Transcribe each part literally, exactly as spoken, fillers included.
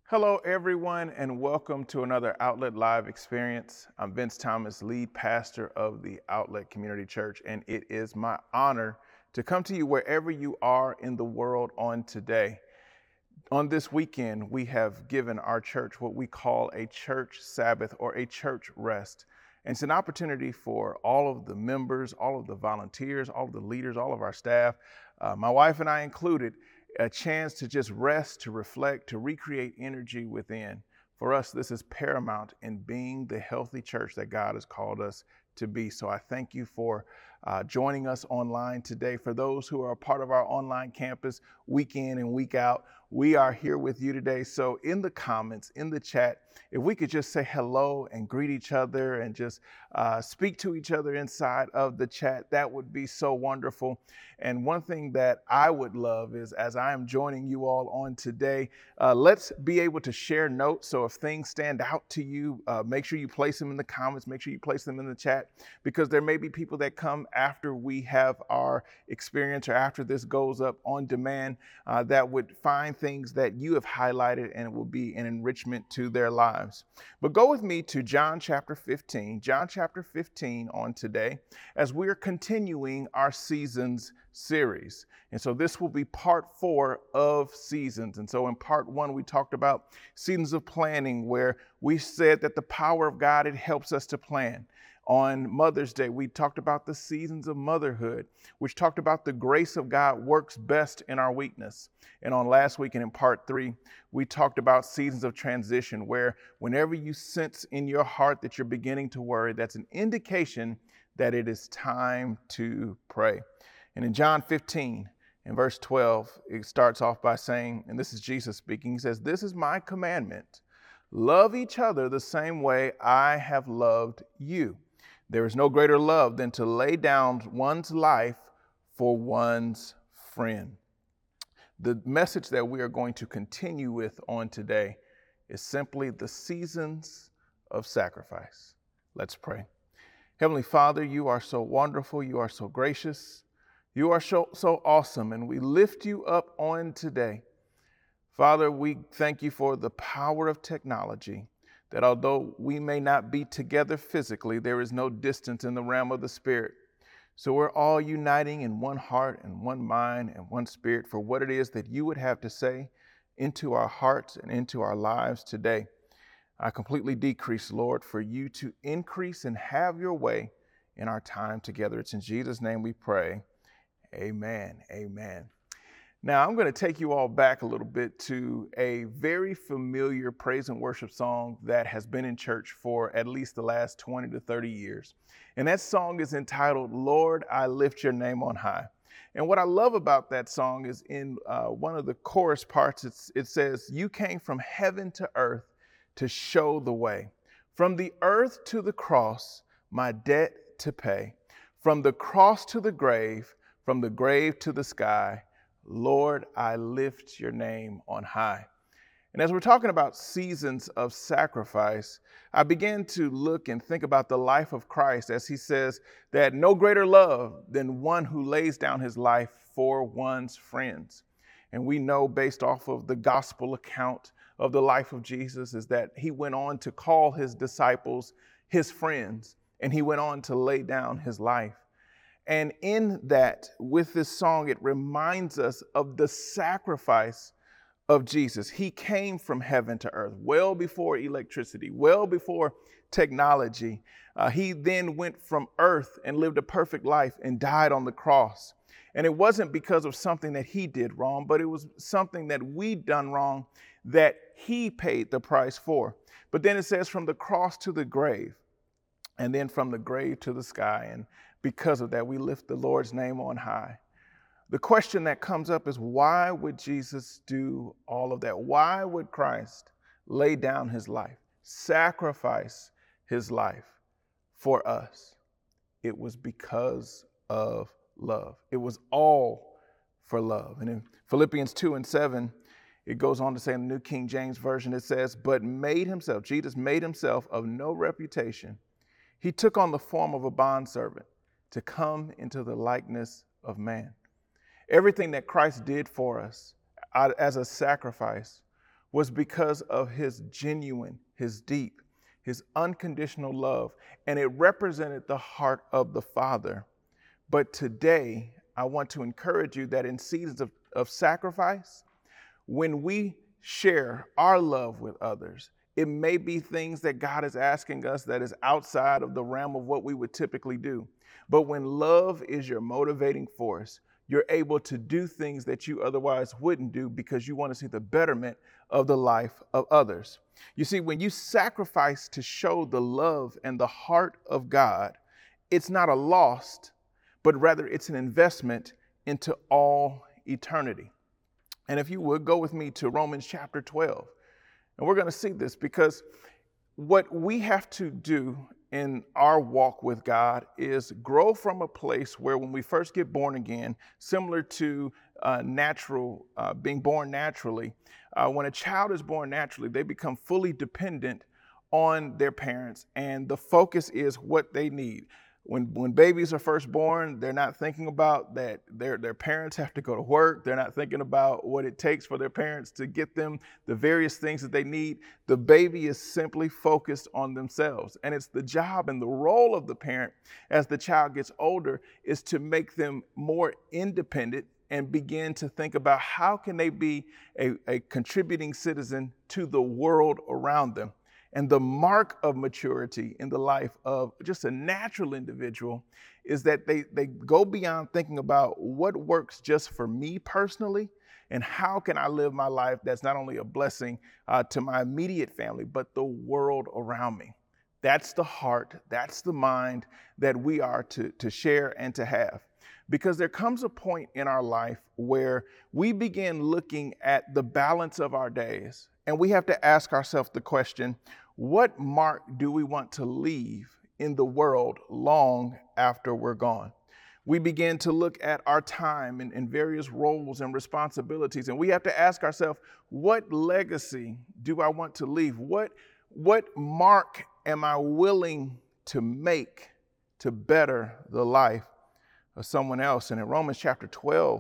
Hello, everyone, and welcome to another Outlet Live experience. I'm Vince Thomas, lead pastor of the Outlet Community Church, and it is my honor to come to you wherever you are in the world on today. On this weekend, we have given our church what we call a church Sabbath or a church rest. And it's an opportunity for all of the members, all of the volunteers, all of the leaders, all of our staff, uh, my wife and I included, a chance to just rest, to reflect, to recreate energy within. For us, this is paramount in being the healthy church that God has called us to be. So I thank you for uh, joining us online today. For those who are a part of our online campus week in and week out, we are here with you today. So in the comments, in the chat, if we could just say hello and greet each other and just uh, speak to each other inside of the chat, that would be so wonderful. And one thing that I would love is, as I am joining you all on today, uh, let's be able to share notes. So if things stand out to you, uh, make sure you place them in the comments, make sure you place them in the chat, because there may be people that come after we have our experience or after this goes up on demand uh, that would find things that you have highlighted, and it will be an enrichment to their lives. But go with me to John chapter fifteen, John chapter fifteen on today, as we're continuing our seasons series. And so this will be part four of seasons. And so in part one, we talked about seasons of planning, where we said that the power of God, it helps us to plan. On Mother's Day, we talked about the seasons of motherhood, which talked about the grace of God works best in our weakness. And on last week and in part three, we talked about seasons of transition, where whenever you sense in your heart that you're beginning to worry, that's an indication that it is time to pray. And in John fifteen, in verse twelve, it starts off by saying, and this is Jesus speaking, he says, "This is my commandment, love each other the same way I have loved you. There is no greater love than to lay down one's life for one's friend." The message that we are going to continue with on today is simply the seasons of sacrifice. Let's pray. Heavenly Father, you are so wonderful. You are so gracious. You are so, so awesome, and we lift you up on today. Father, we thank you for the power of technology, that although we may not be together physically, there is no distance in the realm of the Spirit. So we're all uniting in one heart and one mind and one spirit for what it is that you would have to say into our hearts and into our lives today. I completely decrease, Lord, for you to increase and have your way in our time together. It's in Jesus' name we pray. Amen. Amen. Now, I'm going to take you all back a little bit to a very familiar praise and worship song that has been in church for at least the last twenty to thirty years. And that song is entitled, "Lord, I Lift Your Name on High." And what I love about that song is in uh, one of the chorus parts, it's, it says, "You came from heaven to earth to show the way. From the earth to the cross, my debt to pay. From the cross to the grave, from the grave to the sky, Lord, I lift your name on high." And as we're talking about seasons of sacrifice, I began to look and think about the life of Christ, as he says that no greater love than one who lays down his life for one's friends. And we know, based off of the gospel account of the life of Jesus, is that he went on to call his disciples his friends, and he went on to lay down his life. And in that, with this song, it reminds us of the sacrifice of Jesus. He came from heaven to earth, well before electricity, well before technology. Uh, he then went from earth and lived a perfect life and died on the cross. And it wasn't because of something that he did wrong, but it was something that we'd done wrong that he paid the price for. But then it says from the cross to the grave, and then from the grave to the sky. And because of that, we lift the Lord's name on high. The question that comes up is, why would Jesus do all of that? Why would Christ lay down his life, sacrifice his life for us? It was because of love. It was all for love. And in Philippians two and seven, it goes on to say in the New King James Version, it says, "But made himself," Jesus made himself of no reputation. "He took on the form of a bondservant to come into the likeness of man." Everything that Christ did for us as a sacrifice was because of his genuine, his deep, his unconditional love, and it represented the heart of the Father. But today, I want to encourage you that in seasons of, of sacrifice, when we share our love with others, it may be things that God is asking us that is outside of the realm of what we would typically do. But when love is your motivating force, you're able to do things that you otherwise wouldn't do because you want to see the betterment of the life of others. You see, when you sacrifice to show the love and the heart of God, it's not a loss, but rather it's an investment into all eternity. And if you would, go with me to Romans chapter twelve. And we're going to see this because what we have to do in our walk with God is grow from a place where when we first get born again, similar to uh, natural, uh, being born naturally, uh, when a child is born naturally, they become fully dependent on their parents, and the focus is what they need. When when babies are first born, they're not thinking about that their, their parents have to go to work. They're not thinking about what it takes for their parents to get them the various things that they need. The baby is simply focused on themselves. And it's the job and the role of the parent as the child gets older is to make them more independent and begin to think about how can they be a, a contributing citizen to the world around them. And the mark of maturity in the life of just a natural individual is that they, they go beyond thinking about what works just for me personally and how can I live my life that's not only a blessing uh, to my immediate family, but the world around me. That's the heart, that's the mind that we are to, to share and to have. Because there comes a point in our life where we begin looking at the balance of our days, and we have to ask ourselves the question, what mark do we want to leave in the world long after we're gone? We begin to look at our time and, and various roles and responsibilities, and we have to ask ourselves, what legacy do I want to leave? What, what mark am I willing to make to better the life of someone else? And in Romans chapter twelve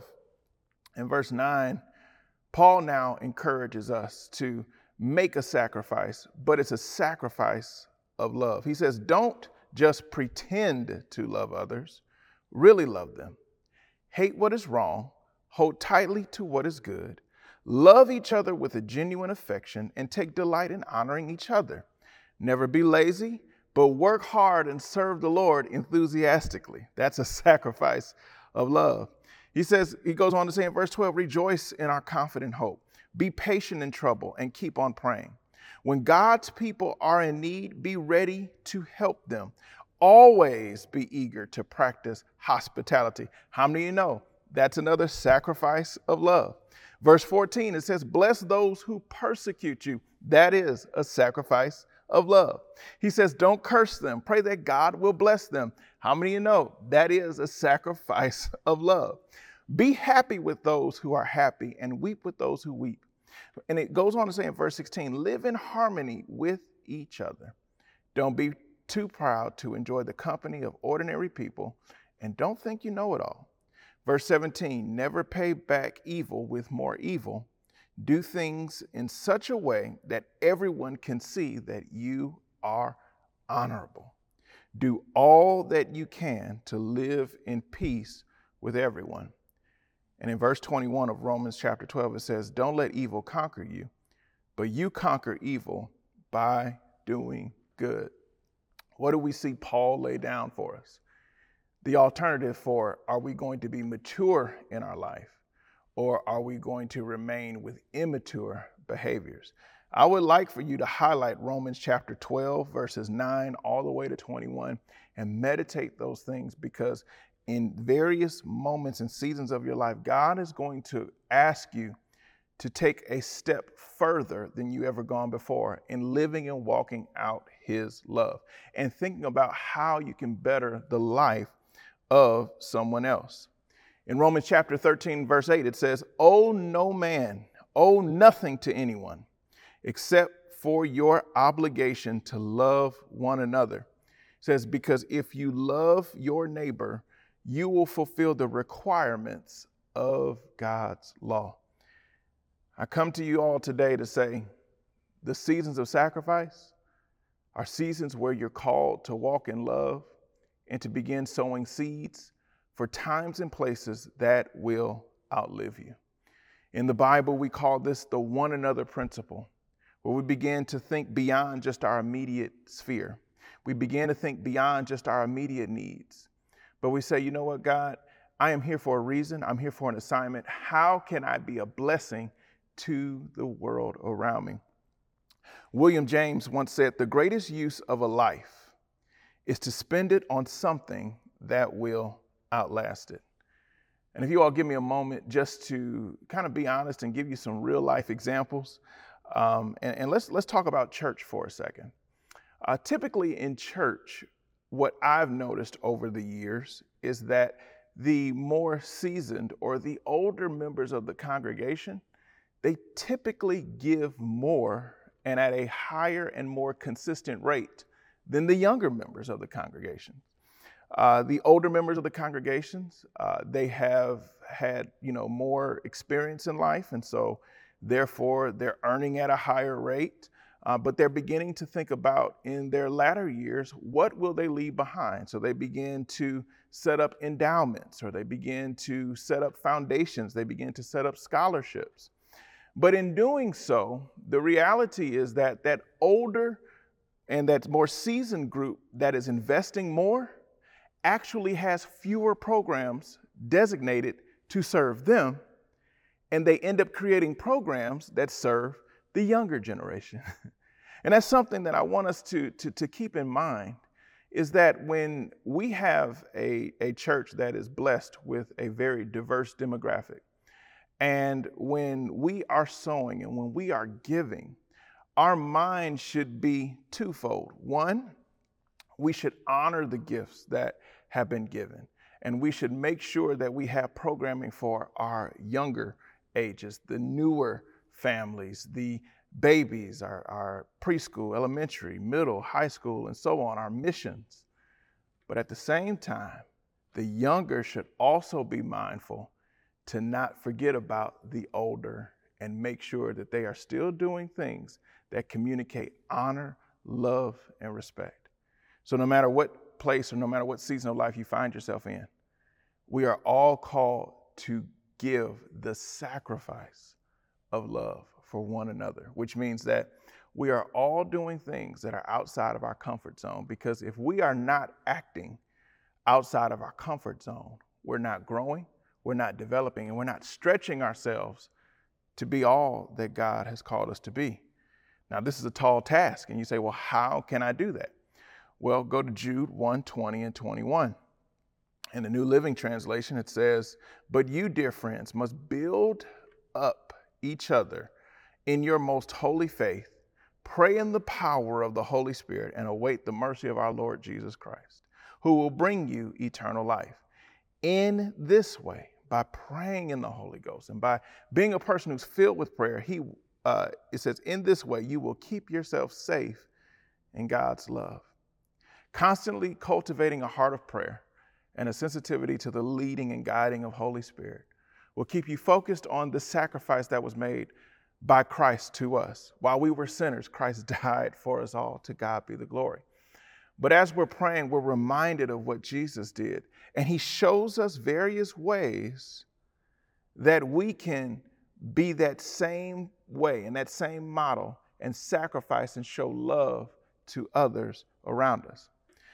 and verse nine, Paul now encourages us to make a sacrifice, but it's a sacrifice of love. He says, don't just pretend to love others, really love them. Hate what is wrong, hold tightly to what is good, love each other with a genuine affection, and take delight in honoring each other. Never be lazy, but work hard and serve the Lord enthusiastically. That's a sacrifice of love. He says, he goes on to say in verse twelve, rejoice in our confident hope. Be patient in trouble and keep on praying. When God's people are in need, be ready to help them. Always be eager to practice hospitality. How many of you know that's another sacrifice of love? Verse fourteen, it says, bless those who persecute you. That is a sacrifice of love. He says, don't curse them. Pray that God will bless them. How many of you know that is a sacrifice of love? Be happy with those who are happy and weep with those who weep. And it goes on to say in verse sixteen, live in harmony with each other. Don't be too proud to enjoy the company of ordinary people, and don't think you know it all. Verse seventeen, never pay back evil with more evil. Do things in such a way that everyone can see that you are honorable. Do all that you can to live in peace with everyone. And in verse twenty-one of Romans chapter twelve, it says, don't let evil conquer you, but you conquer evil by doing good. What do we see Paul lay down for us? The alternative for, are we going to be mature in our life, or are we going to remain with immature behaviors? I would like for you to highlight Romans chapter twelve, verses nine all the way to twenty-one, and meditate those things, because in various moments and seasons of your life, God is going to ask you to take a step further than you ever gone before in living and walking out his love and thinking about how you can better the life of someone else. In Romans chapter thirteen, verse eight, it says, owe no man, owe nothing to anyone except for your obligation to love one another. It says, because if you love your neighbor, you will fulfill the requirements of God's law. I come to you all today to say the seasons of sacrifice are seasons where you're called to walk in love and to begin sowing seeds for times and places that will outlive you. In the Bible, we call this the one another principle, where we begin to think beyond just our immediate sphere. We begin to think beyond just our immediate needs. But we say, you know what, God, I am here for a reason. I'm here for an assignment. How can I be a blessing to the world around me? William James once said, the greatest use of a life is to spend it on something that will outlast it. And if you all give me a moment just to kind of be honest and give you some real life examples, um, and, and let's let's talk about church for a second. Uh, typically in church, what I've noticed over the years is that the more seasoned or the older members of the congregation, they typically give more and at a higher and more consistent rate than the younger members of the congregation. Uh, the older members of the congregations, uh, they have had, you know, more experience in life, and so therefore they're earning at a higher rate, uh, but they're beginning to think about in their latter years, what will they leave behind? So they begin to set up endowments, or they begin to set up foundations, they begin to set up scholarships. But in doing so, the reality is that that older and that more seasoned group that is investing more actually has fewer programs designated to serve them, and they end up creating programs that serve the younger generation. And that's something that I want us to, to, to keep in mind, is that when we have a, a church that is blessed with a very diverse demographic, and when we are sowing and when we are giving, our mind should be twofold. One, we should honor the gifts that have been given, and we should make sure that we have programming for our younger ages, the newer families, the babies, our, our preschool, elementary, middle, high school, and so on, our missions. But at the same time, the younger should also be mindful to not forget about the older and make sure that they are still doing things that communicate honor, love, and respect. So no matter what place or no matter what season of life you find yourself in, we are all called to give the sacrifice of love for one another, which means that we are all doing things that are outside of our comfort zone, because if we are not acting outside of our comfort zone, we're not growing, we're not developing, and we're not stretching ourselves to be all that God has called us to be. Now, this is a tall task, and you say, well, how can I do that? Well, go to Jude one, twenty and twenty-one. In the New Living Translation, it says, but you, dear friends, must build up each other in your most holy faith, pray in the power of the Holy Spirit, and await the mercy of our Lord Jesus Christ, who will bring you eternal life. In this way, by praying in the Holy Ghost and by being a person who's filled with prayer, he uh, it says, in this way, you will keep yourself safe in God's love. Constantly cultivating a heart of prayer and a sensitivity to the leading and guiding of Holy Spirit will keep you focused on the sacrifice that was made by Christ to us. While we were sinners, Christ died for us all. To God be the glory. But as we're praying, we're reminded of what Jesus did. And he shows us various ways that we can be that same way and that same model and sacrifice and show love to others around us.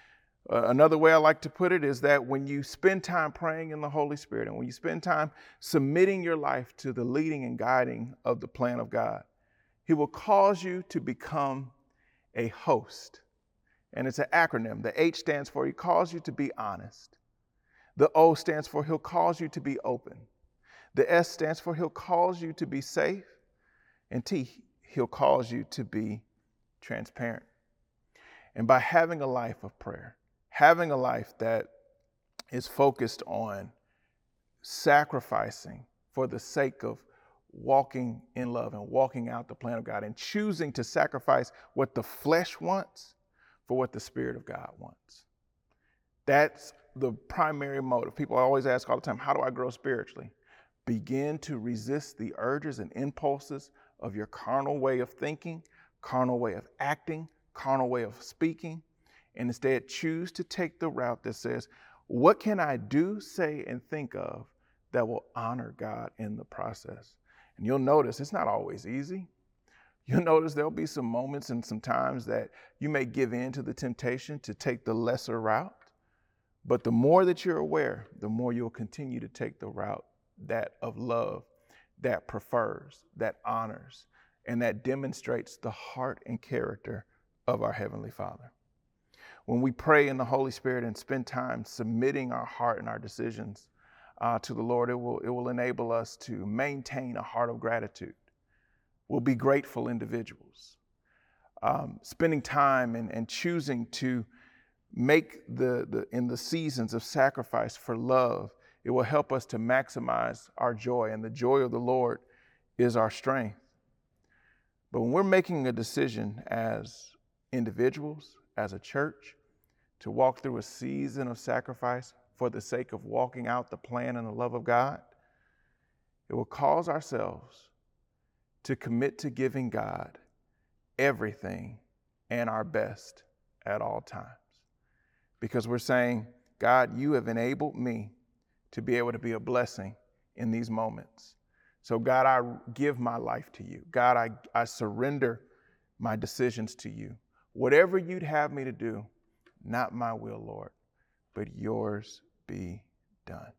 Uh, another way I like to put it is that when you spend time praying in the Holy Spirit and when you spend time submitting your life to the leading and guiding of the plan of God, he will cause you to become a host. And it's an acronym. The H stands for he calls you to be honest. The O stands for he'll cause you to be open. The S stands for he'll cause you to be safe. And T, he'll cause you to be transparent. And by having a life of prayer, having a life that is focused on sacrificing for the sake of walking in love and walking out the plan of God and choosing to sacrifice what the flesh wants for what the Spirit of God wants. That's the primary motive. People always ask all the time, how do I grow spiritually? begin to resist the urges and impulses of your carnal way of thinking, carnal way of acting, carnal way of speaking, and instead choose to take the route that says, what can I do, say, and think of that will honor God in the process? And you'll notice it's not always easy. You'll notice there'll be some moments and some times that you may give in to the temptation to take the lesser route. But the more that you're aware, the more you'll continue to take the route that of love, that prefers, that honors, and that demonstrates the heart and character of our Heavenly Father. When we pray in the Holy Spirit and spend time submitting our heart and our decisions uh, to the Lord, it will, it will enable us to maintain a heart of gratitude. We'll be grateful individuals. Um, spending time and, and choosing to make the, the, in the seasons of sacrifice for love, it will help us to maximize our joy, and the joy of the Lord is our strength. But when we're making a decision as individuals, as a church, to walk through a season of sacrifice for the sake of walking out the plan and the love of God, it will cause ourselves to commit to giving God everything and our best at all times. Because we're saying, God, you have enabled me to be able to be a blessing in these moments. So God, I give my life to you. God, I, I surrender my decisions to you. Whatever you'd have me to do, not my will, Lord, but yours be done.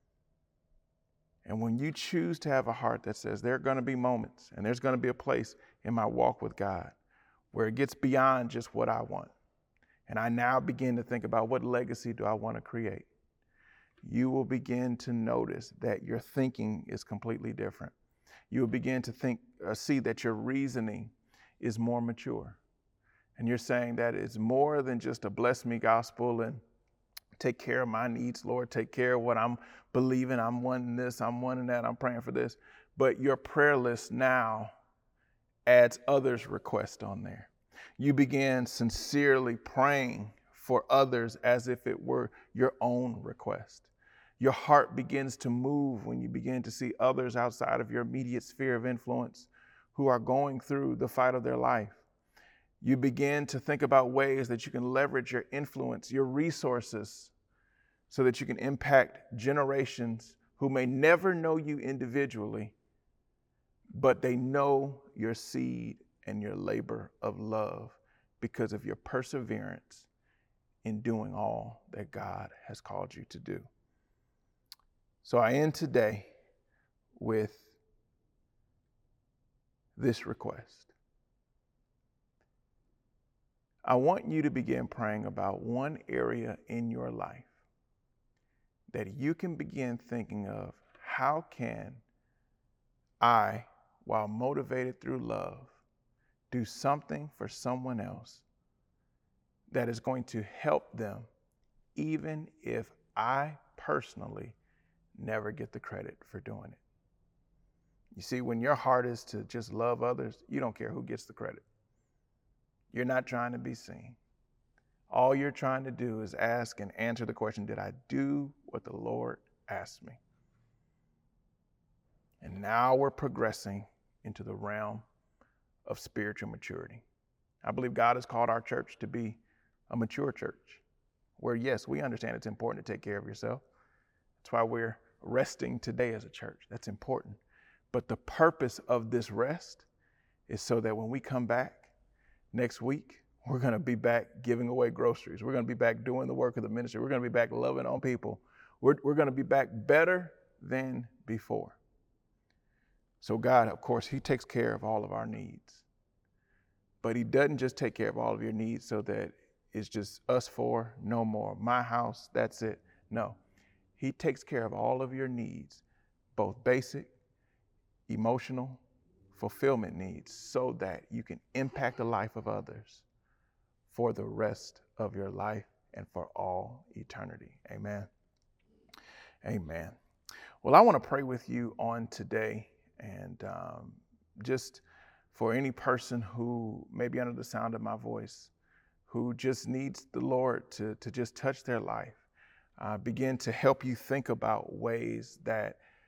And when you choose to have a heart that says there are going to be moments and there's going to be a place in my walk with God where it gets beyond just what I want, and I now begin to think about what legacy do I want to create, you will begin to notice that your thinking is completely different. You will begin to think, uh, see that your reasoning is more mature. And you're saying that it's more than just a bless me gospel and take care of my needs, Lord, take care of what I'm believing, I'm wanting this, I'm wanting that, I'm praying for this. But your prayer list now adds others' requests on there. You begin sincerely praying for others as if it were your own request. Your heart begins to move when you begin to see others outside of your immediate sphere of influence who are going through the fight of their life. You begin to think about ways that you can leverage your influence, your resources, so that you can impact generations who may never know you individually, but they know your seed and your labor of love because of your perseverance in doing all that God has called you to do. So I end today with this request. I want you to begin praying about one area in your life that you can begin thinking of, how can I, while motivated through love, do something for someone else that is going to help them, even if I personally never get the credit for doing it. You see, when your heart is to just love others, you don't care who gets the credit. You're not trying to be seen. All you're trying to do is ask and answer the question, did I do what the Lord asked me? And now we're progressing into the realm of spiritual maturity. I believe God has called our church to be a mature church where, yes, we understand it's important to take care of yourself. That's why we're resting today as a church. That's important. But the purpose of this rest is so that when we come back next week, we're going to be back giving away groceries. We're going to be back doing the work of the ministry. We're going to be back loving on people. We're, we're going to be back better than before. So God, of course, he takes care of all of our needs. But he doesn't just take care of all of your needs so that it's just us four, no more. My house, that's it. No. He takes care of all of your needs, both basic, emotional, fulfillment needs, so that you can impact the life of others for the rest of your life and for all eternity. Amen. Amen. Well, I want to pray with you on today, and um, just for any person who may be under the sound of my voice, who just needs the Lord to, to just touch their life, uh, begin to help you think about ways that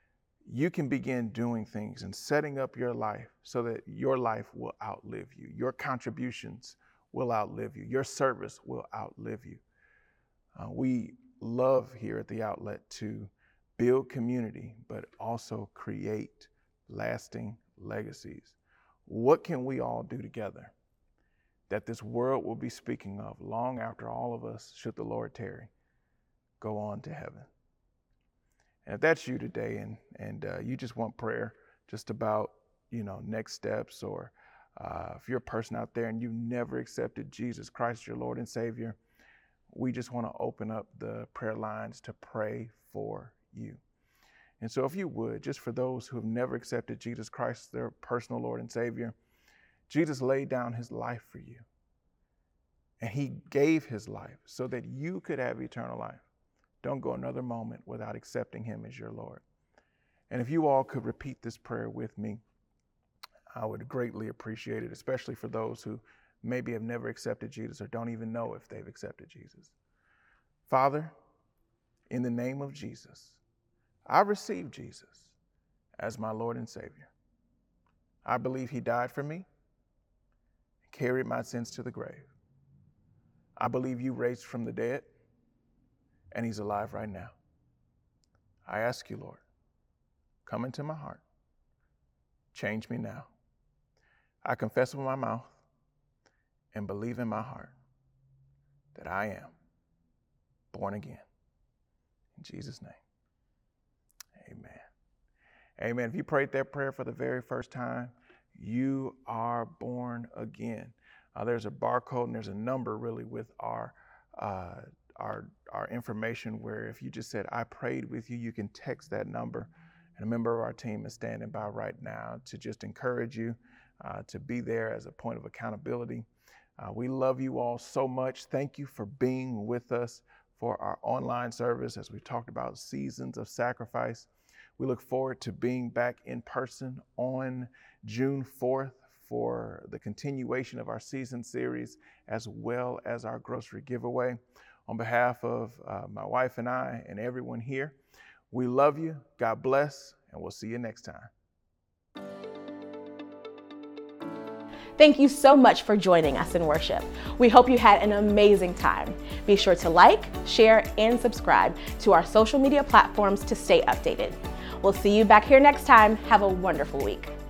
you can begin doing things and setting up your life so that your life will outlive you. Your contributions will outlive you. Your service will outlive you. Uh, we love here at the Outlet to build community, but also create lasting legacies. What can we all do together that this world will be speaking of long after all of us, should the Lord tarry, go on to heaven? And if that's you today, and and uh, you just want prayer just about, you know, next steps, or uh, if you're a person out there and you've never accepted Jesus Christ, your Lord and Savior, we just want to open up the prayer lines to pray for you. And so if you would, just for those who have never accepted Jesus Christ, their personal Lord and Savior, Jesus laid down his life for you. And he gave his life so that you could have eternal life. Don't go another moment without accepting him as your Lord. And if you all could repeat this prayer with me, I would greatly appreciate it, especially for those who maybe have never accepted Jesus or don't even know if they've accepted Jesus. Father, in the name of Jesus, I receive Jesus as my Lord and Savior. I believe he died for me, carried my sins to the grave. I believe you raised from the dead, and he's alive right now. I ask you, Lord, come into my heart. Change me now. I confess with my mouth and believe in my heart that I am born again. In Jesus' name, amen. Amen. If you prayed that prayer for the very first time, you are born again. Uh, there's a barcode and there's a number really with our uh, our our information where if you just said, I prayed with you, you can text that number. And a member of our team is standing by right now to just encourage you, uh, to be there as a point of accountability. Uh, we love you all so much. Thank you for being with us for our online service as we talked about seasons of sacrifice. We look forward to being back in person on June fourth for the continuation of our season series, as well as our grocery giveaway. On behalf of uh, my wife and I and everyone here, we love you. God bless, and we'll see you next time. Thank you so much for joining us in worship. We hope you had an amazing time. Be sure to like, share, and subscribe to our social media platforms to stay updated. We'll see you back here next time. Have a wonderful week.